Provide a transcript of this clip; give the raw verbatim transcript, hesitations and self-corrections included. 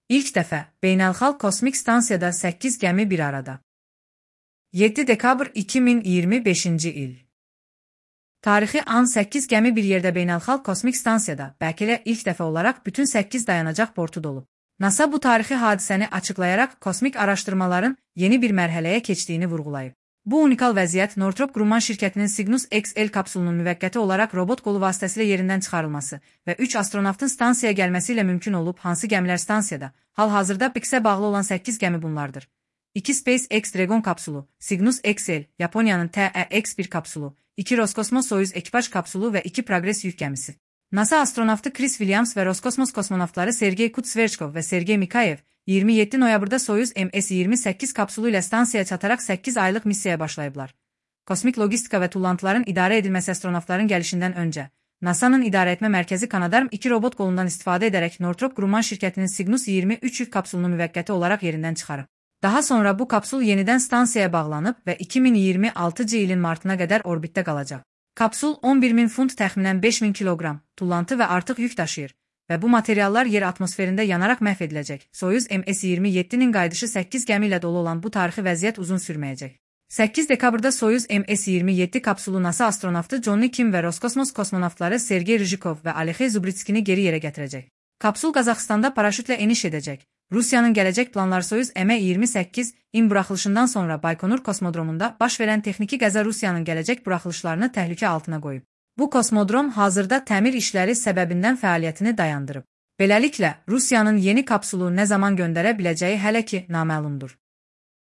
İlk dəfə Beynəlxalq Kosmik Stansiyada səkkiz gəmi bir arada. yeddi dekabr iki min iyirmi beşinci il. Tarixi an səkkiz gəmi bir yerdə Beynəlxalq Kosmik Stansiyada, bəlkə də ilk dəfə olaraq bütün səkkiz dayanacaq portu dolub. NASA bu tarixi hadisəni açıqlayaraq kosmik araşdırmaların yeni bir mərhələyə keçdiyini vurğulayıb. Bu unikal vəziyyət Northrop Grumman şirkətinin Cygnus X L kapsulunun müvəqqəti olaraq robot qolu vasitəsilə yerindən çıxarılması və üç astronavtın stansiyaya gəlməsi ilə mümkün olub. Hansı gəmilər stansiyada? Hal-hazırda P X-ə bağlı olan səkkiz gəmi bunlardır. iki SpaceX Dragon kapsulu, Cygnus X L, Yaponiyanın T E X bir kapsulu, iki Roskosmos Soyuz ekipaj kapsulu və iki Progress yük gəmisi. NASA astronavtı Chris Williams və Roskosmos kosmonavtları Sergey Kutsverchkov və Sergey Mikayev iyirmi yeddi noyabrda Soyuz M S iyirmi səkkiz kapsulu ilə stansiyaya çataraq səkkiz aylıq missiyaya başlayıblar. Kosmik logistika və tullantıların idarə edilməsi astronavtların gəlişindən öncə, NASA'nın idarəetmə mərkəzi Canadarm iki robot qolundan istifadə edərək Northrop Grumman şirkətinin Cygnus iyirmi üç yük kapsulunu müvəqqəti olaraq yerindən çıxarıb. Daha sonra bu kapsul yenidən stansiyaya bağlanıb və iki min iyirmi altıncı ilin martına qədər orbitdə qalacaq. Kapsul on bir min funt təxminən beş min kiloqram, tullantı və artıq yük daşıyır və bu materiallar yer atmosferində yanaraq məhv ediləcək. Soyuz M S iyirmi yeddinin qayıdışı səkkiz gəmi ilə dolu olan bu tarixi vəziyyət uzun sürməyəcək. səkkiz dekabrda Soyuz M S iyirmi yeddi kapsulu NASA astronavtı Johnny Kim və Roskosmos kosmonavtları Sergey Ryzhikov və Alexey Zubritskini geri yerə gətirəcək. Kapsul Qazaxstanda paraşütlə eniş edəcək. Rusiyanın gələcək planları Soyuz M iyirmi səkkiz in buraxılışından sonra Baykonur kosmodromunda baş verən texniki qəza Rusiyanın gələcək buraxılışlarını təhlükə altına qoyub. Bu kosmodrom hazırda təmir işləri səbəbindən fəaliyyətini dayandırıb. Beləliklə, Rusiyanın yeni kapsulu nə zaman göndərə biləcəyi hələ ki naməlumdur.